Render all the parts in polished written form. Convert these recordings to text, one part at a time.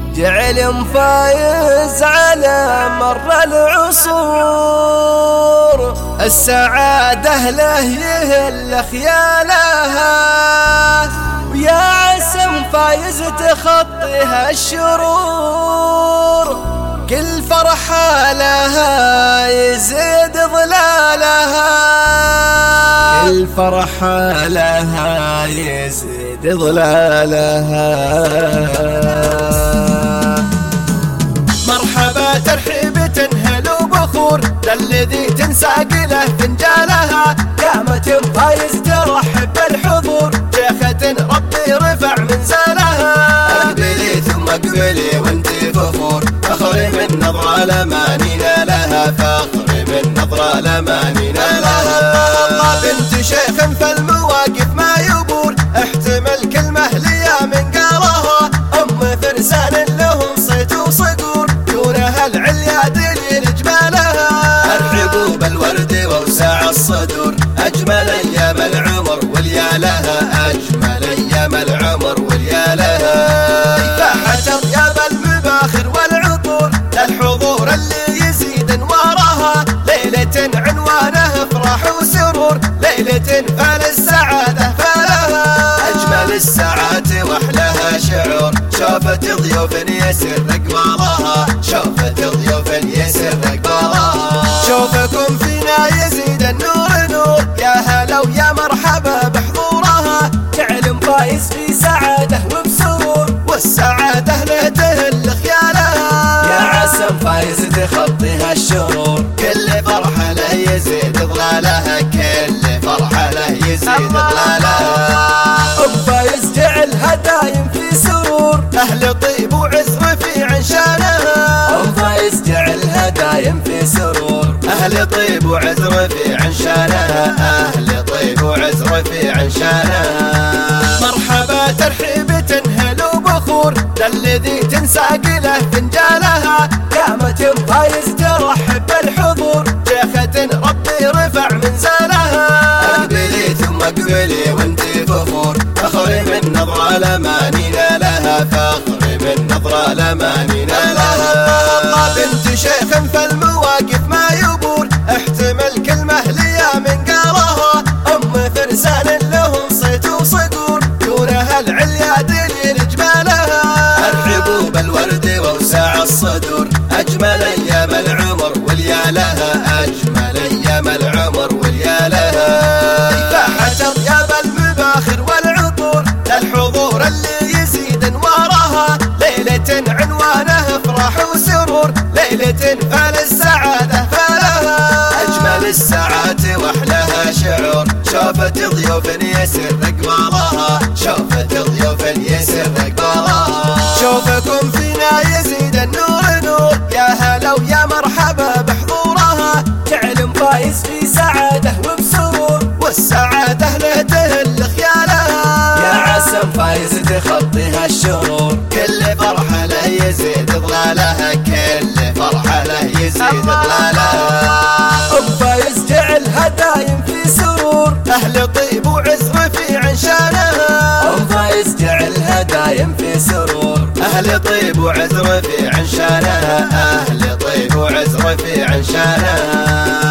جعل فايز على مر العصور، السعادة له يهل خيالها، ويا عسم فايز تخطيها الشرور، كل فرحة لها يزيد ظلالها، كل فرحة لها يزيد ظلالها. مرحبا ترحيبة هلو بخور، للذي تنساق له فنجالها، قامة فايز ترحب بالحضور، شيخة ربي رفع منزلها. اقبلي ثم اقبلي وانتي فخور، فخري من نظرة لمانينا لها، فخري من نظرة لمانينا لها. بنت شيخ فالمواقف ما يبور، احتمل كلمة ليا من قالها، ام فرسان لهم صيت وصقور، كونها العليا دليل جمالها. الرقوب بالورد ووسع الصدور، اجمل ايام العمر واليا لها، اجمل ايام العمر واليا لها. فاحت اطياب المباخر والعطور، للحضور اللي يزيد انوارها، ليلة عنوانه افراح وسرور، ليلة فالسعادة فلها. اجمل الساعات واحلاها شعور، شوفت ضيوف يسر اقبالها، شوفت ضيوف يسر اقبالها. شوفكم فينا يزيد النور نور، يا هلا ويا مرحبا بحضورها، جعل فايز في سعادة وبسرور، والسعادة له تهل خيالها. يا عسم فايز تخطيها الشرور، كل فرحة له يزيد ظلالها، كل فرحة له يزيد ظلالها. ام فايز جعلها دايم في سرور، اهل طيب وعز رفيع شانها. ام فايز جعلها دايم في سرور، اهل طيب وعز رفيع شانها، اهل طيب وعز رفيع شانها. مرحبا ترحيبة هلو بخور، للذي تنساق له فنجالها، قامة فايز ترحب بالحضور، شيخة ربي رفع منزلها. اقبلي ثم اقبلي وانتي فخور، فخري من نظرة لمانينا لها، فخري من نظرة لمانينا لها. بنت شيخ فالمواقف ما يبور، احتمل كلمة ليا من قالها، ام فرسان لهم صيت وصقور، كونها العليا دليل جمالها. الرقوب بالورد ووسع الصدور، اجمل ايام العمر واليا لها، اجمل ايام العمر واليا لها. فاحت اطياب المباخر والعطور، للحضور اللي يزيد انوارها، ليلة عنوانه افراح وسرور، ليلة فالسعادة فلها. اجمل الساعات واحلاها شعور، شوفت ضيوف يسر اقبالها، شوفت ضيوف يسر اقبالها. شوفكم فينا يزيد النور نور، يا هلا ويا مرحبا بحضورها، جعل فايز في سعادة وبسرور، والسعادة له تهل خيالها. يا عسم فايز تخطيها الشرور، كل فرحة له يزيد ظلالها، كل فرحة له يزيد ظلالها. ام فايز جعلها دايم في سرور، اهل طيب وعز رفيع شانها. ام فايز جعلها دايم في سرور، اهل طيب وعز رفيع شانها، اهل طيب وعز رفيع شانها.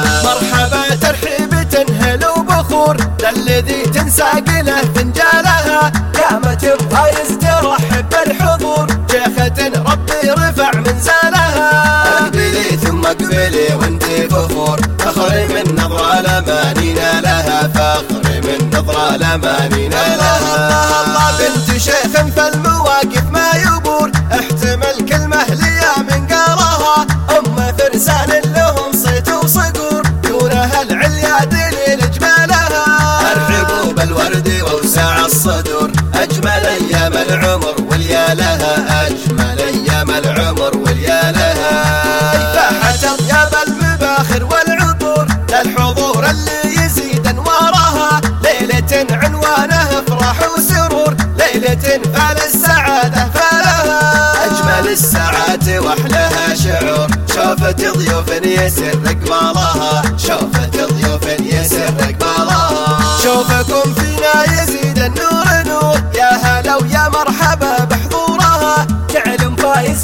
مرحبا ترحيبة هلو بخور، للذي تنساق له فنجالها، قامة فايز ترحب بالحضور، شيخة ربي رفع منزلها. اقبلي ثم اقبلي وانتي فخور، فخري من نظرة لمانينا لها، فخري من نظرة لمانينا لها. بنت شيخ فالمواقف ما يبور، احتمل كلمة ليا من قالها، ام فرسان لهم صيت وصقور، كونها العليا دليل جمالها. الرقوب بالورد ووسع الصدور، اجمل ايام العمر واليا لها، اجمل ايام العمر واليا لها. فاحت اطياب المباخر والعطور، للحضور اللي يزيد انوارها، ليلة عنوانه افراح وسرور، ليلة فالسعادة فلها. اجمل الساعات واحلاها شعور، شوفت ضيوف يسر اقبالها، شوفت ضيوف يسر اقبالها. شوفكم فينا يزيد النور نور، يا هلا ويا مرحبا بحضورها، جعل فايز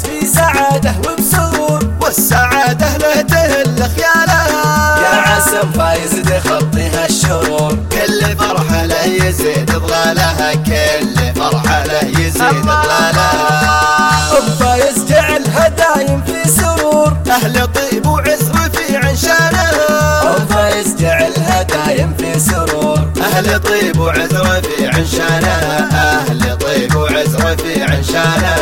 ام فايز تخطيها الشرور. كل فرحة له يزيد ضلالها، كل فرحة له يزيد ضلالها. ام فايز جعلها دايم في سرور، أهل طيب وعز رفيع شانها. ام فايز جعلها دايم في سرور. أهل طيب وعز رفيع شانها، أهل طيب وعز رفيع شانها.